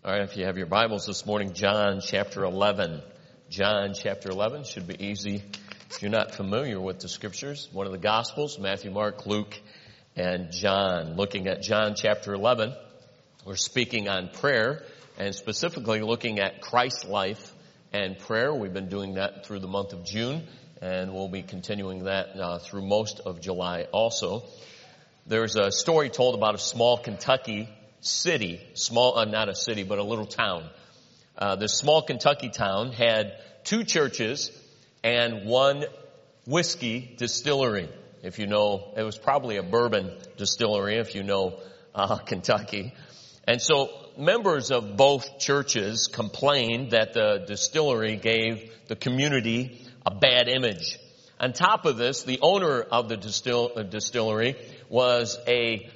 All right, if you have your Bibles this morning, John chapter 11. John chapter 11 should be easy if you're not familiar with the scriptures. One of the Gospels, Matthew, Mark, Luke, and John. Looking at John chapter 11, we're speaking on prayer and specifically looking at Christ's life and prayer. We've been doing that through the month of June, and we'll be continuing that through most of July also. There's a story told about a small Kentucky city, not a city, but a little town. This small Kentucky town had two churches and one whiskey distillery. If you know, it was probably a bourbon distillery if you know Kentucky. And so members of both churches complained that the distillery gave the community a bad image. On top of this, the owner of the distillery was a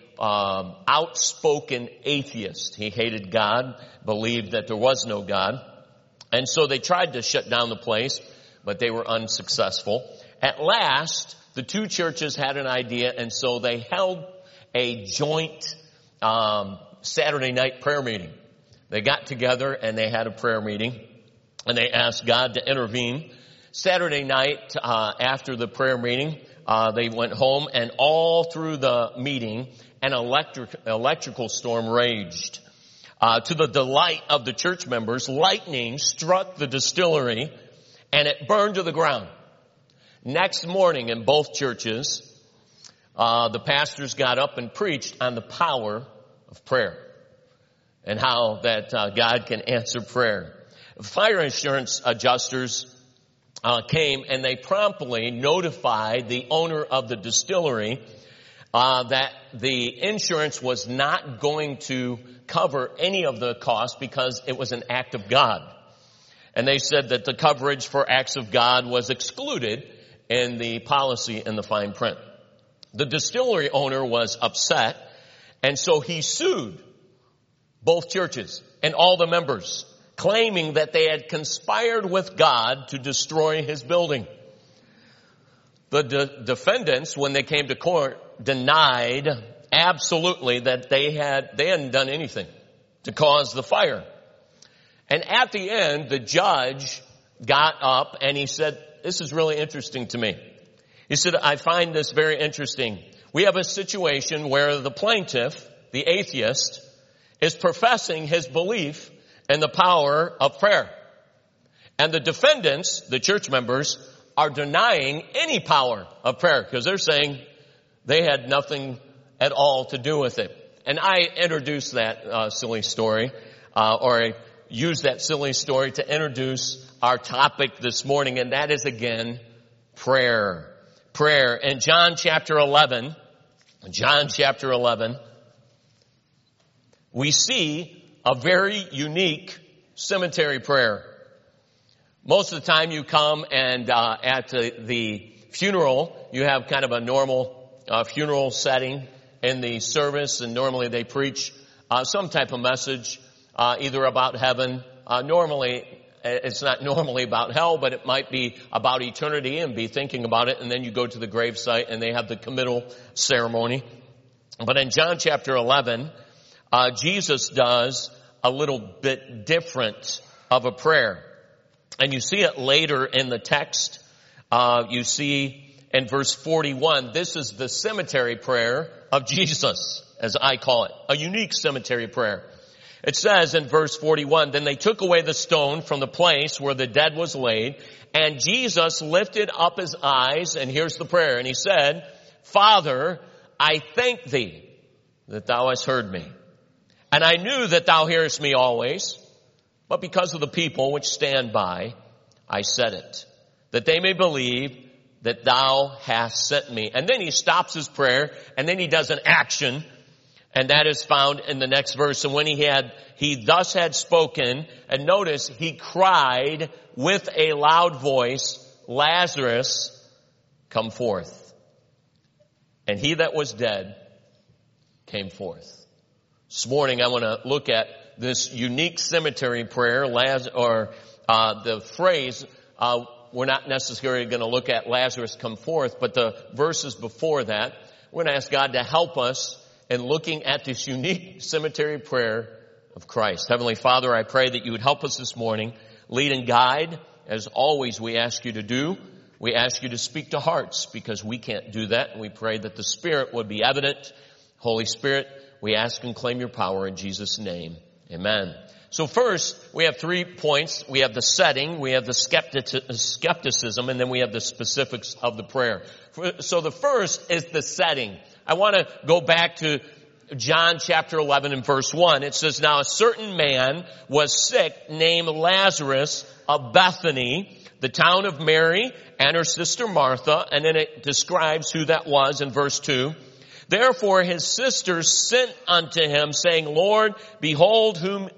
outspoken atheist. He hated God, believed that there was no God. And so they tried to shut down the place, but they were unsuccessful. At last, the two churches had an idea, and so they held a joint Saturday night prayer meeting. They got together and they had a prayer meeting, and they asked God to intervene. Saturday night, after the prayer meeting, they went home, and all through the meeting, an electrical storm raged. To the delight of the church members, lightning struck the distillery and it burned to the ground. Next morning in both churches, the pastors got up and preached on the power of prayer and how that God can answer prayer. Fire insurance adjusters came and they promptly notified the owner of the distillery that the insurance was not going to cover any of the costs because it was an act of God. And they said that the coverage for acts of God was excluded in the policy in the fine print. The distillery owner was upset, and so he sued both churches and all the members, claiming that they had conspired with God to destroy his building. The defendants, when they came to court, denied absolutely that they hadn't done anything to cause the fire. And at the end, the judge got up and he said, "This is really interesting to me." He said, "I find this very interesting. We have a situation where the plaintiff, the atheist, is professing his belief in the power of prayer. And the defendants, the church members, are denying any power of prayer because they're saying they had nothing at all to do with it." And I introduced that silly story, or I used that silly story to introduce our topic this morning, and that is again prayer. Prayer. In John chapter 11, we see a very unique cemetery prayer. Most of the time you come and at the funeral, you have kind of a normal funeral setting in the service, and normally they preach some type of message, either about heaven. Normally, it's not normally about hell, but it might be about eternity and be thinking about it, and then you go to the gravesite and they have the committal ceremony. But in John chapter 11, Jesus does a little bit different of a prayer. And you see it later in the text. You see in verse 41, this is the cemetery prayer of Jesus, as I call it, a unique cemetery prayer. It says in verse 41, "Then they took away the stone from the place where the dead was laid, and Jesus lifted up his eyes," and here's the prayer, and he said, "Father, I thank thee that thou hast heard me. And I knew that thou hearest me always, but because of the people which stand by, I said it, that they may believe that thou hast sent me." And then he stops his prayer, and then he does an action, and that is found in the next verse. "And when he thus had spoken," and notice, he cried with a loud voice, "Lazarus, come forth." And he that was dead came forth. This morning I want to look at this unique cemetery prayer, the phrase, we're not necessarily going to look at Lazarus come forth, but the verses before that, we're going to ask God to help us in looking at this unique cemetery prayer of Christ. Heavenly Father, I pray that you would help us this morning, lead and guide. As always, we ask you to do. We ask you to speak to hearts because we can't do that. And we pray that the Spirit would be evident. Holy Spirit, we ask and claim your power in Jesus' name. Amen. So first, we have 3 points. We have the setting, we have the skepticism, and then we have the specifics of the prayer. So the first is the setting. I want to go back to John chapter 11 and verse 1. It says, now a certain man was sick named Lazarus of Bethany, the town of Mary and her sister Martha. And then it describes who that was in verse 2. Therefore his sisters sent unto him, saying, Lord, behold,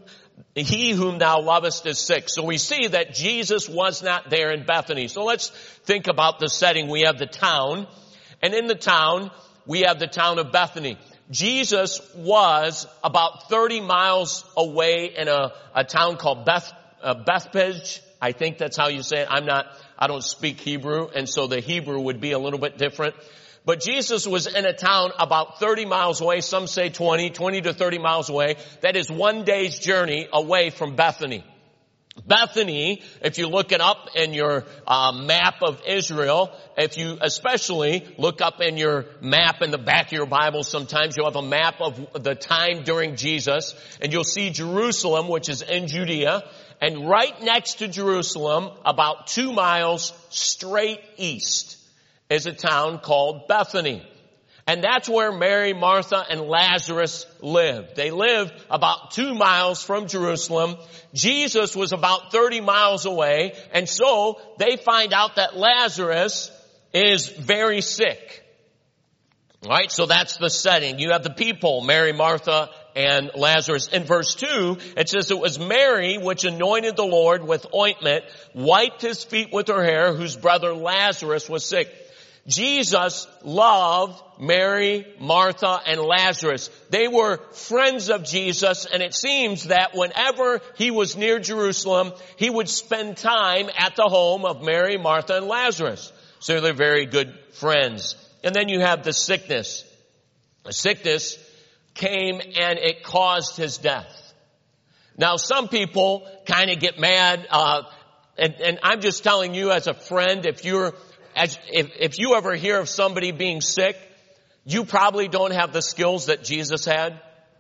he whom thou lovest is sick. So we see that Jesus was not there in Bethany. So let's think about the setting. We have the town, and in the town, we have the town of Bethany. Jesus was about 30 miles away in a town called Bethphage. I think that's how you say it. I don't speak Hebrew, and so the Hebrew would be a little bit different. But Jesus was in a town about 30 miles away. Some say 20 to 30 miles away. That is 1 day's journey away from Bethany. Bethany, if you look it up in your map of Israel, if you especially look up in your map in the back of your Bible, sometimes you'll have a map of the time during Jesus, and you'll see Jerusalem, which is in Judea, and right next to Jerusalem, about 2 miles straight east, is a town called Bethany. And that's where Mary, Martha, and Lazarus lived. They lived about 2 miles from Jerusalem. Jesus was about 30 miles away. And so they find out that Lazarus is very sick. All right, so that's the setting. You have the people, Mary, Martha, and Lazarus. In verse 2, it says it was Mary which anointed the Lord with ointment, wiped his feet with her hair, whose brother Lazarus was sick. Jesus loved Mary, Martha, and Lazarus. They were friends of Jesus, and it seems that whenever he was near Jerusalem, he would spend time at the home of Mary, Martha, and Lazarus. So they're very good friends. And then you have the sickness. The sickness came and it caused his death. Now some people kind of get mad, and I'm just telling you as a friend, if you ever hear of somebody being sick, you probably don't have the skills that Jesus had.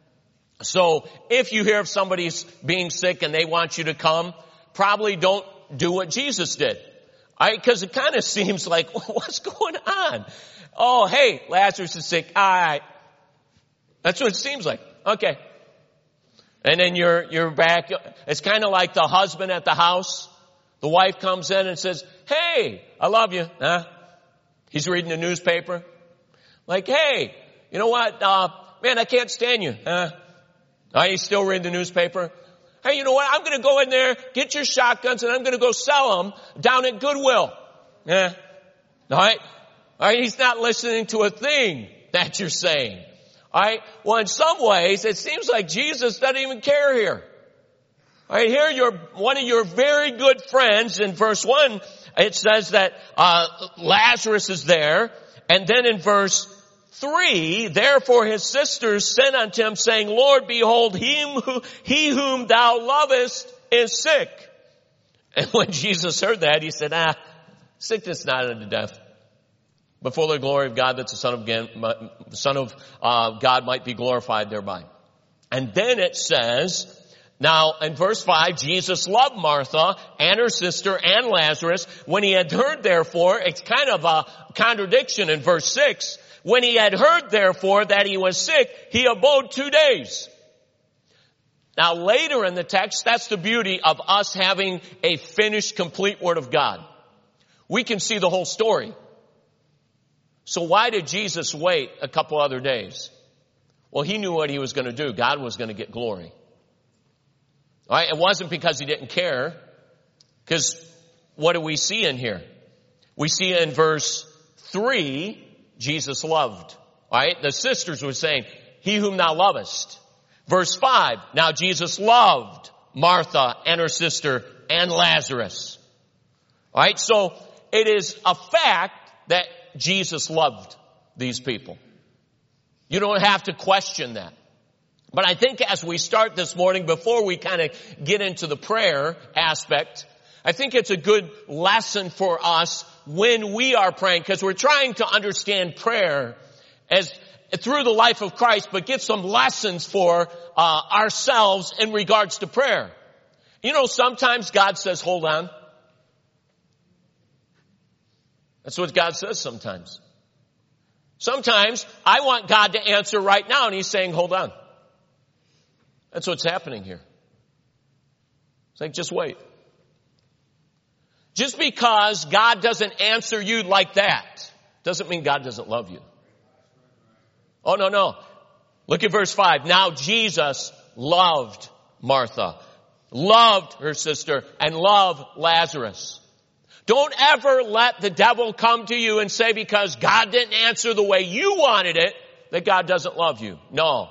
So if you hear of somebody's being sick and they want you to come, probably don't do what Jesus did. Because it kind of seems like, what's going on? Oh, hey, Lazarus is sick. All right. That's what it seems like. Okay. And then you're back. It's kind of like the husband at the house. The wife comes in and says, hey, I love you. Huh? He's reading the newspaper. Like, hey, you know what? Man, I can't stand you. Huh? He's still reading the newspaper. Hey, you know what? I'm going to go in there, get your shotguns, and I'm going to go sell them down at Goodwill. Yeah. All right? All right, he's not listening to a thing that you're saying. All right? Well, in some ways, it seems like Jesus doesn't even care here. All right, here one of your very good friends in verse 1, it says that Lazarus is there. And then in verse 3, therefore his sisters sent unto him, saying, Lord, behold, he whom thou lovest is sick. And when Jesus heard that, he said, sickness is not unto death, but for the glory of God, that the Son of God might be glorified thereby. And then it says, now, in verse 5, Jesus loved Martha and her sister and Lazarus. When he had heard, therefore, it's kind of a contradiction in verse 6. When he had heard, therefore, that he was sick, he abode 2 days. Now, later in the text, that's the beauty of us having a finished, complete Word of God. We can see the whole story. So why did Jesus wait a couple other days? Well, he knew what he was going to do. God was going to get glory. All right, it wasn't because he didn't care, because what do we see in here? We see in verse 3, Jesus loved. All right, the sisters were saying, he whom thou lovest. Verse 5, now Jesus loved Martha and her sister and Lazarus. All right, so it is a fact that Jesus loved these people. You don't have to question that. But I think as we start this morning, before we kind of get into the prayer aspect, I think it's a good lesson for us when we are praying, because we're trying to understand prayer as through the life of Christ, but get some lessons for ourselves in regards to prayer. You know, sometimes God says, hold on. That's what God says sometimes. Sometimes I want God to answer right now, and he's saying, hold on. That's what's happening here. It's like, just wait. Just because God doesn't answer you like that doesn't mean God doesn't love you. Oh, no. Look at verse 5. Now Jesus loved Martha, loved her sister, and loved Lazarus. Don't ever let the devil come to you and say because God didn't answer the way you wanted it, that God doesn't love you. No.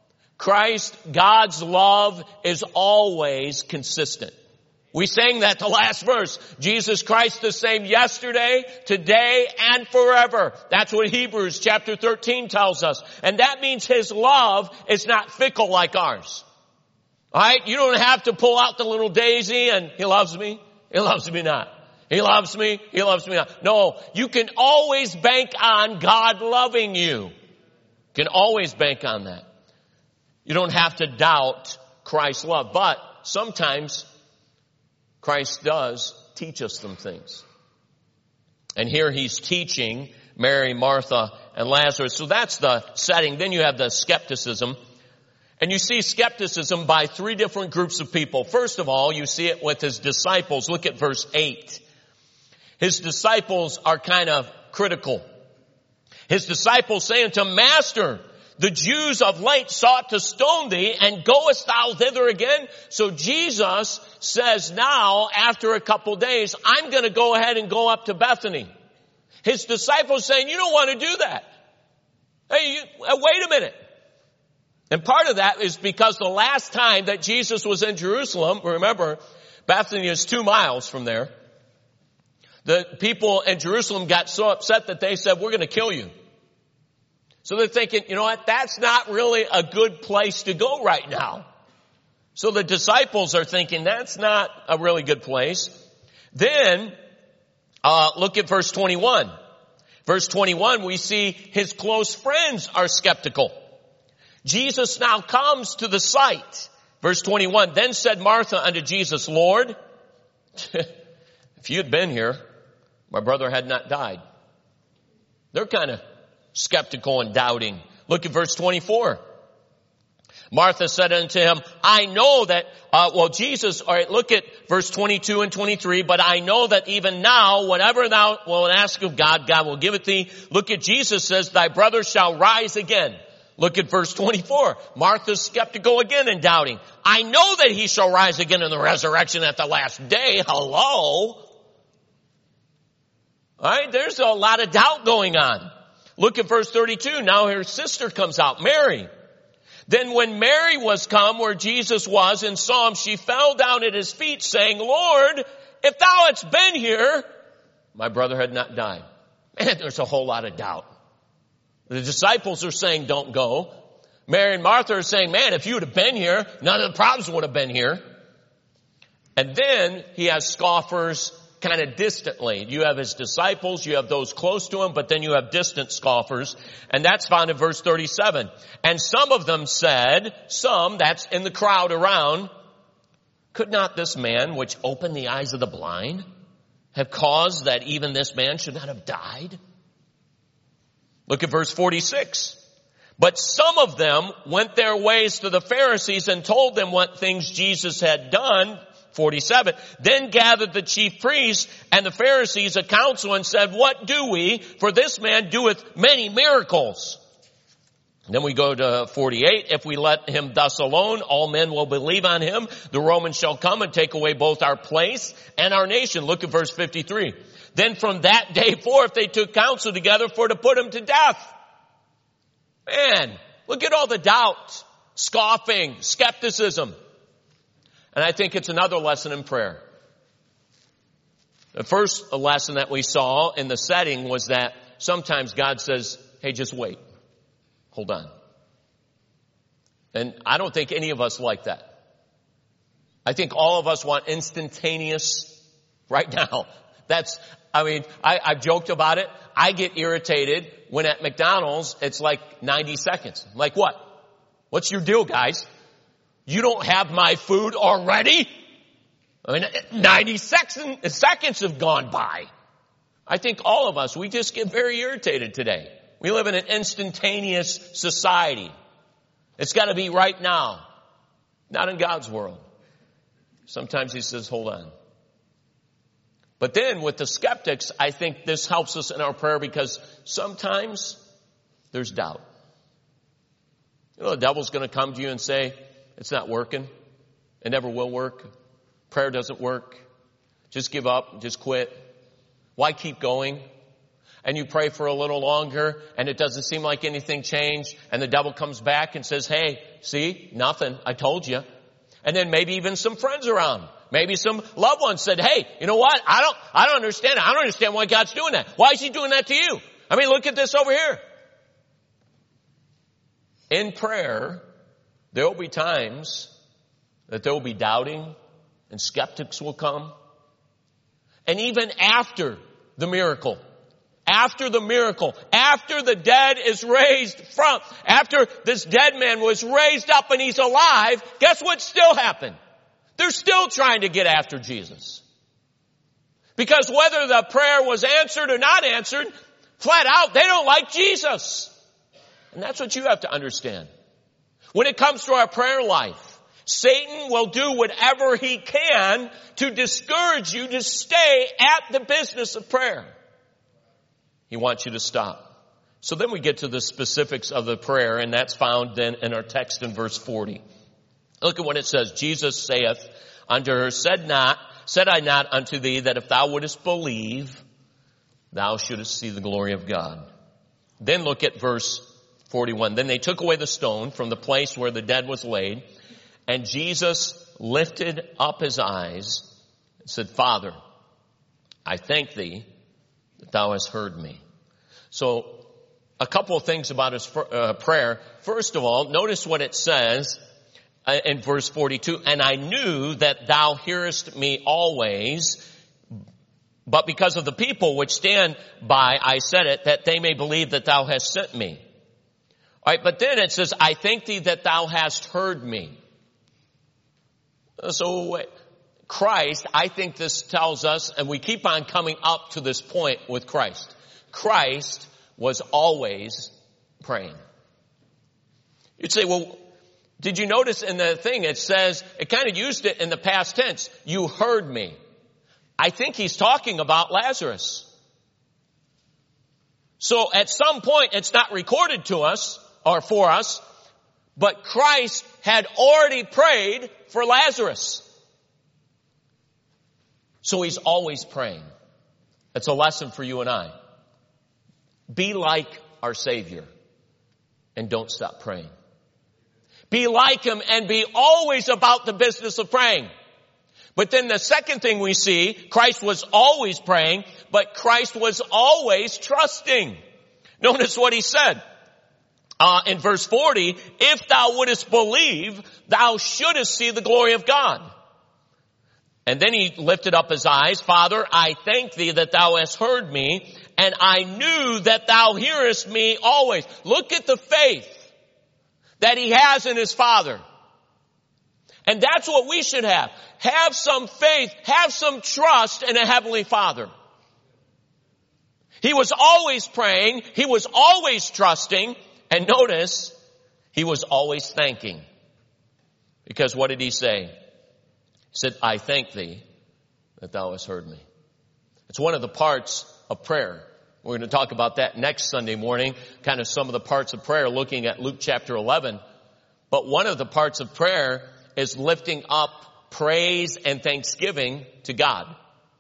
God's love is always consistent. We sang that the last verse. Jesus Christ the same yesterday, today, and forever. That's what Hebrews chapter 13 tells us. And that means his love is not fickle like ours. Alright? You don't have to pull out the little daisy and he loves me. He loves me not. He loves me. He loves me not. No, you can always bank on God loving you. You can always bank on that. You don't have to doubt Christ's love. But sometimes Christ does teach us some things. And here he's teaching Mary, Martha, and Lazarus. So that's the setting. Then you have the skepticism. And you see skepticism by three different groups of people. First of all, you see it with his disciples. Look at verse 8. His disciples are kind of critical. His disciples say unto him, Master, the Jews of late sought to stone thee, and goest thou thither again? So Jesus says now, after a couple days, I'm going to go ahead and go up to Bethany. His disciples saying, you don't want to do that. Hey, wait a minute. And part of that is because the last time that Jesus was in Jerusalem, remember, Bethany is 2 miles from there. The people in Jerusalem got so upset that they said, we're going to kill you. So they're thinking, you know what, that's not really a good place to go right now. So the disciples are thinking, that's not a really good place. Then, look at verse 21. Verse 21, we see his close friends are skeptical. Jesus now comes to the site. Verse 21, then said Martha unto Jesus, Lord, if you had been here, my brother had not died. They're kind of skeptical and doubting. Look at verse 24. Martha said unto him, I know that, Jesus, all right, look at verse 22 and 23, but I know that even now, whatever thou wilt ask of God, God will give it thee. Look at Jesus says, thy brother shall rise again. Look at verse 24. Martha's skeptical again and doubting. I know that he shall rise again in the resurrection at the last day. Hello? All right, there's a lot of doubt going on. Look at verse 32. Now her sister comes out, Mary. Then when Mary was come where Jesus was and saw him, she fell down at his feet saying, Lord, if thou hadst been here, my brother had not died. Man, there's a whole lot of doubt. The disciples are saying, don't go. Mary and Martha are saying, man, if you would have been here, none of the problems would have been here. And then he has scoffers kind of distantly. You have his disciples, you have those close to him, but then you have distant scoffers. And that's found in verse 37. And some of them said, that's in the crowd around, could not this man which opened the eyes of the blind have caused that even this man should not have died? Look at verse 46. But some of them went their ways to the Pharisees and told them what things Jesus had done. 47. Then gathered the chief priests and the Pharisees a council and said, what do we? For this man doeth many miracles. Then we go to 48. If we let him thus alone, all men will believe on him. The Romans shall come and take away both our place and our nation. Look at verse 53. Then from that day forth they took counsel together for to put him to death. Man, look at all the doubt, scoffing, skepticism. And I think it's another lesson in prayer. The first lesson that we saw in the setting was that sometimes God says, hey, just wait. Hold on. And I don't think any of us like that. I think all of us want instantaneous right now. I've joked about it. I get irritated when at McDonald's it's like 90 seconds. I'm like, what? What's your deal, guys? You don't have my food already? 90 seconds have gone by. I think all of us, we just get very irritated today. We live in an instantaneous society. It's got to be right now. Not in God's world. Sometimes he says, hold on. But then with the skeptics, I think this helps us in our prayer because sometimes there's doubt. The devil's going to come to you and say, it's not working. It never will work. Prayer doesn't work. Just give up. Just quit. Why keep going? And you pray for a little longer and it doesn't seem like anything changed. And the devil comes back and says, hey, see, nothing. I told you. And then maybe even some friends around. Maybe some loved ones said, hey, you know what? I don't understand. I don't understand why God's doing that. Why is he doing that to you? Look at this over here. In prayer, there will be times that there will be doubting and skeptics will come. And even after the miracle, after the dead is raised from, after this dead man was raised up and he's alive, guess what still happened? They're still trying to get after Jesus. Because whether the prayer was answered or not answered, flat out, they don't like Jesus. And that's what you have to understand. When it comes to our prayer life, Satan will do whatever he can to discourage you to stay at the business of prayer. He wants you to stop. So then we get to the specifics of the prayer, and that's found then in our text in verse 40. Look at what it says. Jesus saith unto her, said I not unto thee that if thou wouldest believe, thou shouldest see the glory of God. Then look at verse 41. Then they took away the stone from the place where the dead was laid, and Jesus lifted up his eyes and said, Father, I thank thee that thou hast heard me. So a couple of things about his prayer. First of all, notice what it says in verse 42. And I knew that thou hearest me always, but because of the people which stand by, I said it, that they may believe that thou hast sent me. All right, but then it says, I thank thee that thou hast heard me. So Christ, I think this tells us, and we keep on coming up to this point with Christ. Christ was always praying. You'd say, well, did you notice in the thing it says, it kind of used it in the past tense, you heard me. I think he's talking about Lazarus. So at some point, it's not recorded to us or for us, but Christ had already prayed for Lazarus. So he's always praying. It's a lesson for you and I. Be like our Savior and don't stop praying. Be like him and be always about the business of praying. But then the second thing we see, Christ was always praying, but Christ was always trusting. Notice what he said. In verse 40, if thou wouldest believe, thou shouldest see the glory of God. And then he lifted up his eyes. Father, I thank thee that thou hast heard me, and I knew that thou hearest me always. Look at the faith that he has in his Father. And that's what we should have. Have some faith, have some trust in a Heavenly Father. He was always praying, he was always trusting, and notice, he was always thanking. Because what did he say? He said, I thank thee that thou hast heard me. It's one of the parts of prayer. We're going to talk about that next Sunday morning, kind of some of the parts of prayer, looking at Luke chapter 11. But one of the parts of prayer is lifting up praise and thanksgiving to God.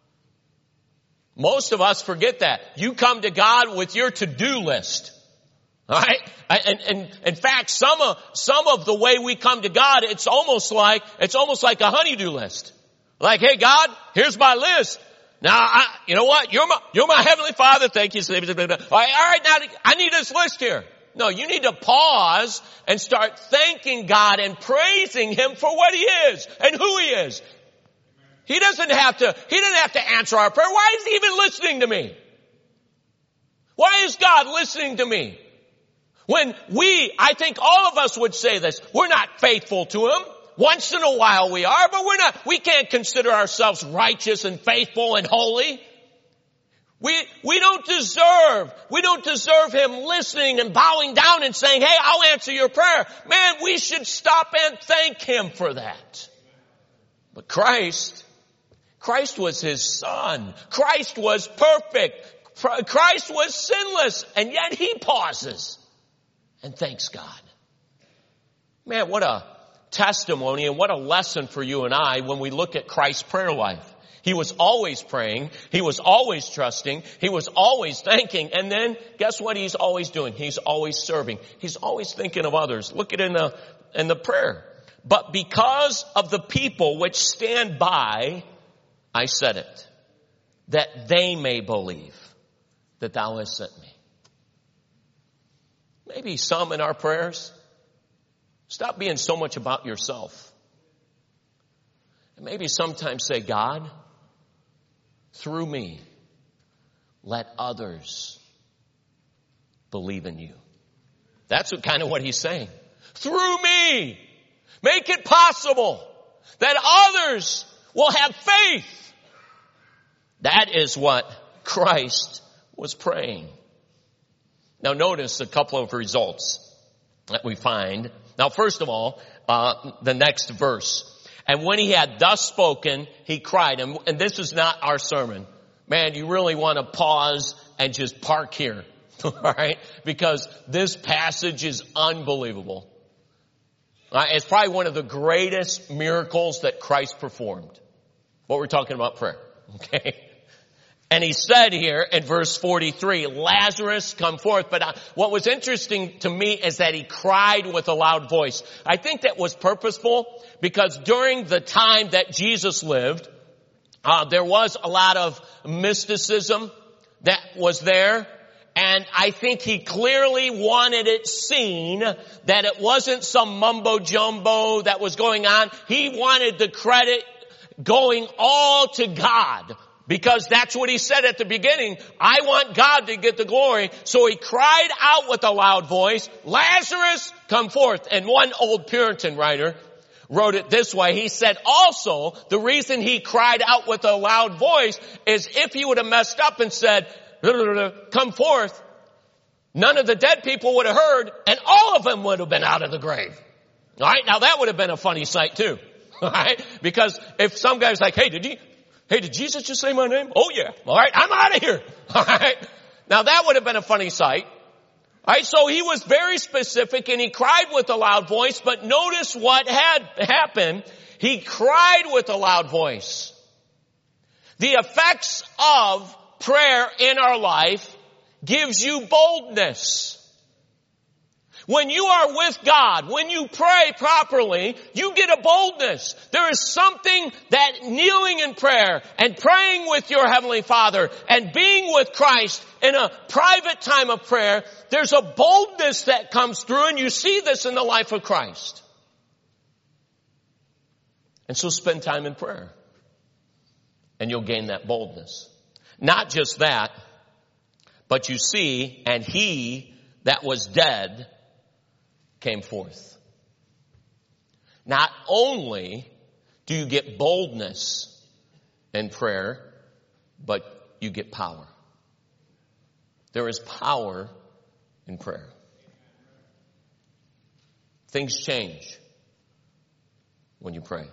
Most of us forget that. You come to God with your to-do list. All right? And in fact, some of the way we come to God, it's almost like a honey-do list. Like, hey God, here's my list. Now, you know what? You're my Heavenly Father. Thank you. All right, now I need this list here. No, you need to pause and start thanking God and praising Him for what He is and who He is. He doesn't have to answer our prayer. Why is He even listening to me? Why is God listening to me? When I think all of us would say this, we're not faithful to Him. Once in a while we are, but we can't consider ourselves righteous and faithful and holy. We don't deserve Him listening and bowing down and saying, hey, I'll answer your prayer. Man, we should stop and thank Him for that. But Christ was His Son. Christ was perfect. Christ was sinless, and yet He pauses and thanks God. Man, what a testimony and what a lesson for you and I when we look at Christ's prayer life. He was always praying. He was always trusting. He was always thanking. And then guess what He's always doing? He's always serving. He's always thinking of others. Look at it in the prayer. But because of the people which stand by, I said it, that they may believe that Thou hast sent me. Maybe some in our prayers, stop being so much about yourself. And maybe sometimes say, God, through me, let others believe in You. That's what He's saying. Through me, make it possible that others will have faith. That is what Christ was praying. Now notice a couple of results that we find. Now first of all, the next verse. And when He had thus spoken, He cried. And this is not our sermon. Man, you really want to pause and just park here. All right? Because this passage is unbelievable. It's probably one of the greatest miracles that Christ performed. What we're talking about prayer. Okay? And He said here in verse 43, Lazarus, come forth. But what was interesting to me is that He cried with a loud voice. I think that was purposeful because during the time that Jesus lived, there was a lot of mysticism that was there. And I think He clearly wanted it seen that it wasn't some mumbo jumbo that was going on. He wanted the credit going all to God. Because that's what He said at the beginning. I want God to get the glory. So He cried out with a loud voice, Lazarus, come forth. And one old Puritan writer wrote it this way. He said also the reason He cried out with a loud voice is if He would have messed up and said, come forth, none of the dead people would have heard and all of them would have been out of the grave. All right. Now that would have been a funny sight too. All right. Because if some guy's like, hey, did Jesus just say my name? Oh yeah. All right. I'm out of here. All right. Now that would have been a funny sight. All right. So He was very specific and He cried with a loud voice, but notice what had happened. He cried with a loud voice. The effects of prayer in our life gives you boldness. When you are with God, when you pray properly, you get a boldness. There is something that kneeling in prayer and praying with your Heavenly Father and being with Christ in a private time of prayer, there's a boldness that comes through, and you see this in the life of Christ. And so spend time in prayer, and you'll gain that boldness. Not just that, but you see, and He that was dead came forth. Not only do you get boldness in prayer, but you get power. There is power in prayer. Things change when you pray.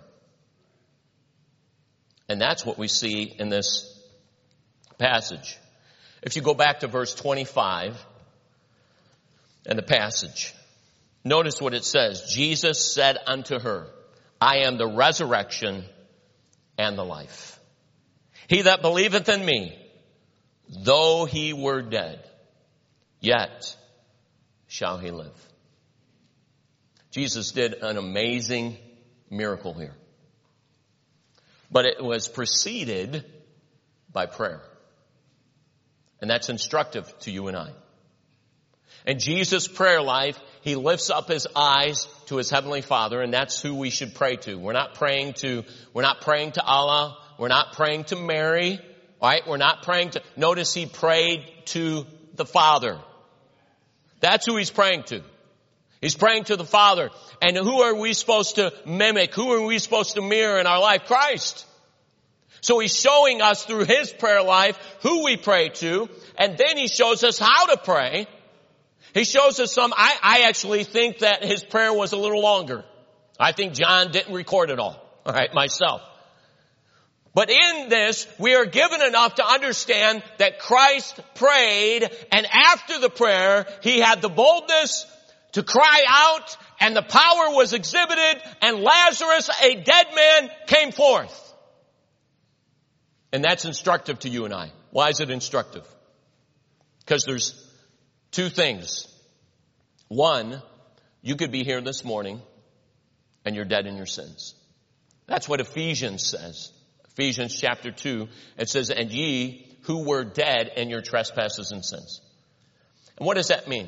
And that's what we see in this passage. If you go back to verse 25 and the passage, notice what it says. Jesus said unto her, I am the resurrection and the life. He that believeth in me, though he were dead, yet shall he live. Jesus did an amazing miracle here. But it was preceded by prayer. And that's instructive to you and I. In Jesus' prayer life, he lifts up his eyes to his heavenly Father, and that's who we should pray to. We're not praying to Allah. We're not praying to Mary. All right? Notice he prayed to the Father. That's who he's praying to. He's praying to the Father. And who are we supposed to mimic? Who are we supposed to mirror in our life? Christ. So he's showing us through his prayer life who we pray to, and then he shows us how to pray. He shows us I actually think that his prayer was a little longer. I think John didn't record it all right, myself. But in this, we are given enough to understand that Christ prayed, and after the prayer, he had the boldness to cry out, and the power was exhibited, and Lazarus, a dead man, came forth. And that's instructive to you and I. Why is it instructive? Because there's two things. One, you could be here this morning and you're dead in your sins. That's what Ephesians says. Ephesians chapter 2, it says, and ye who were dead in your trespasses and sins. And what does that mean?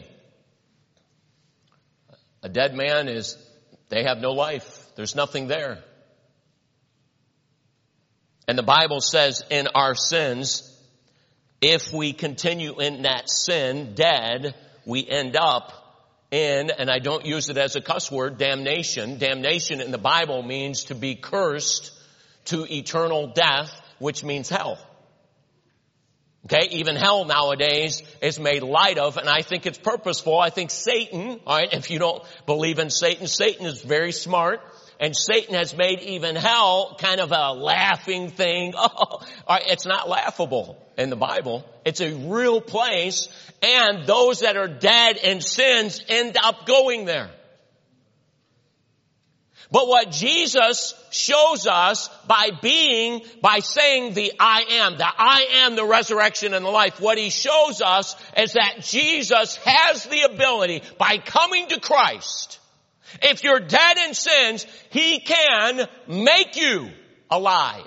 A dead man they have no life. There's nothing there. And the Bible says in our sins, if we continue in that sin, dead, we end up in, and I don't use it as a cuss word, damnation. Damnation in the Bible means to be cursed to eternal death, which means hell. Okay, even hell nowadays is made light of, and I think it's purposeful. I think Satan, alright, if you don't believe in Satan, Satan is very smart. And Satan has made even hell kind of a laughing thing. Oh, it's not laughable in the Bible. It's a real place. And those that are dead in sins end up going there. But what Jesus shows us by saying the I am the resurrection and the life, what he shows us is that Jesus has the ability, by coming to Christ, if you're dead in sins, he can make you alive.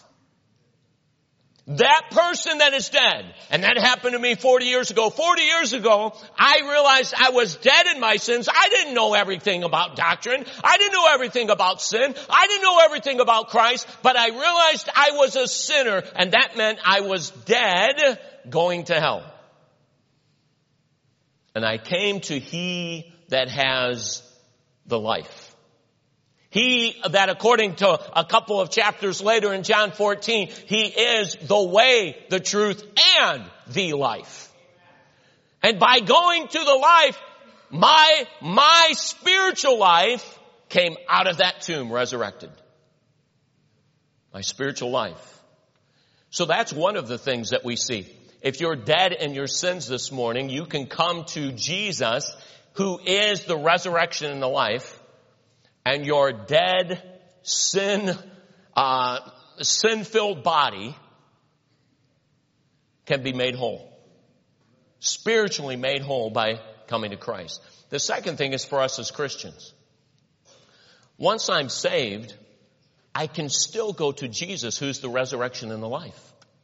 That person that is dead, and that happened to me 40 years ago. 40 years ago, I realized I was dead in my sins. I didn't know everything about doctrine. I didn't know everything about sin. I didn't know everything about Christ, but I realized I was a sinner, and that meant I was dead, going to hell. And I came to he that has the life. He that, according to a couple of chapters later in John 14, he is the way, the truth, and the life. And by going to the life, my spiritual life came out of that tomb resurrected. My spiritual life. So that's one of the things that we see. If you're dead in your sins this morning, you can come to Jesus, who is the resurrection and the life, and your dead, sin-filled body can be made whole. Spiritually made whole by coming to Christ. The second thing is for us as Christians. Once I'm saved, I can still go to Jesus, who's the resurrection and the life.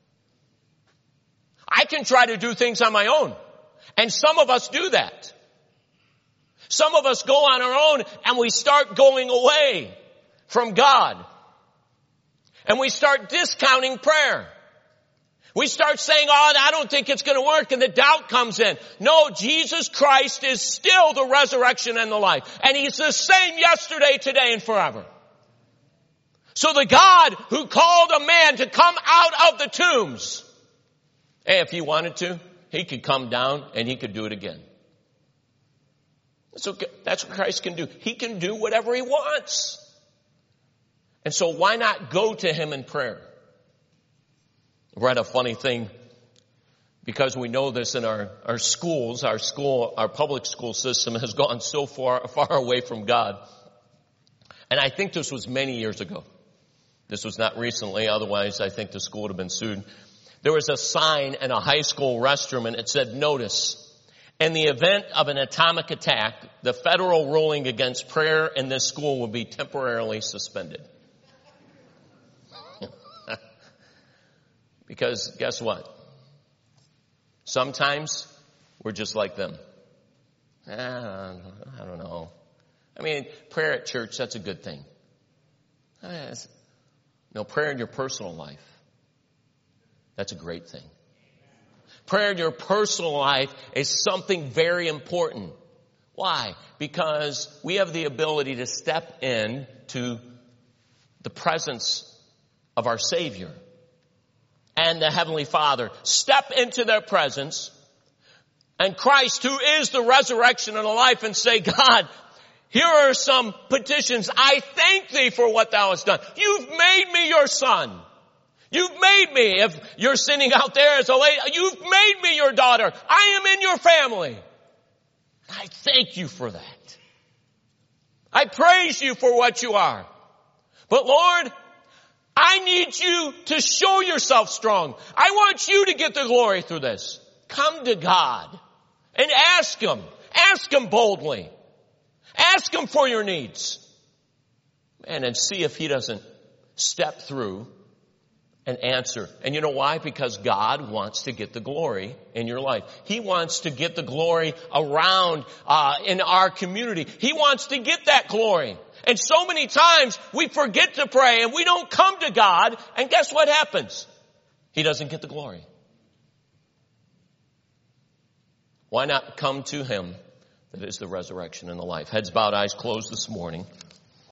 I can try to do things on my own. And some of us do that. Some of us go on our own and we start going away from God. And we start discounting prayer. We start saying, I don't think it's going to work, and the doubt comes in. No, Jesus Christ is still the resurrection and the life. And he's the same yesterday, today, and forever. So the God who called a man to come out of the tombs, if he wanted to, he could come down and he could do it again. So that's what Christ can do. He can do whatever he wants. And so why not go to him in prayer? I read a funny thing, because we know this in our schools. Our public school system has gone so far away from God. And I think this was many years ago. This was not recently, otherwise I think the school would have been sued. There was a sign in a high school restroom, and it said, notice, in the event of an atomic attack, the federal ruling against prayer in this school will be temporarily suspended. Because guess what? Sometimes we're just like them. I don't know. I mean, prayer at church, that's a good thing. No, prayer in your personal life, that's a great thing. Prayer in your personal life is something very important. Why? Because we have the ability to step in to the presence of our Savior and the Heavenly Father. Step into their presence and Christ, who is the resurrection and the life, and say, God, here are some petitions. I thank thee for what thou hast done. You've made me your son. You've made me, if you're sitting out there as a lady, you've made me your daughter. I am in your family. I thank you for that. I praise you for what you are. But Lord, I need you to show yourself strong. I want you to get the glory through this. Come to God and ask Him. Ask Him boldly. Ask Him for your needs. And see if He doesn't step through and answer. And you know why? Because God wants to get the glory in your life. He wants to get the glory around in our community. He wants to get that glory. And so many times we forget to pray and we don't come to God. And guess what happens? He doesn't get the glory. Why not come to Him that is the resurrection and the life? Heads bowed, eyes closed this morning.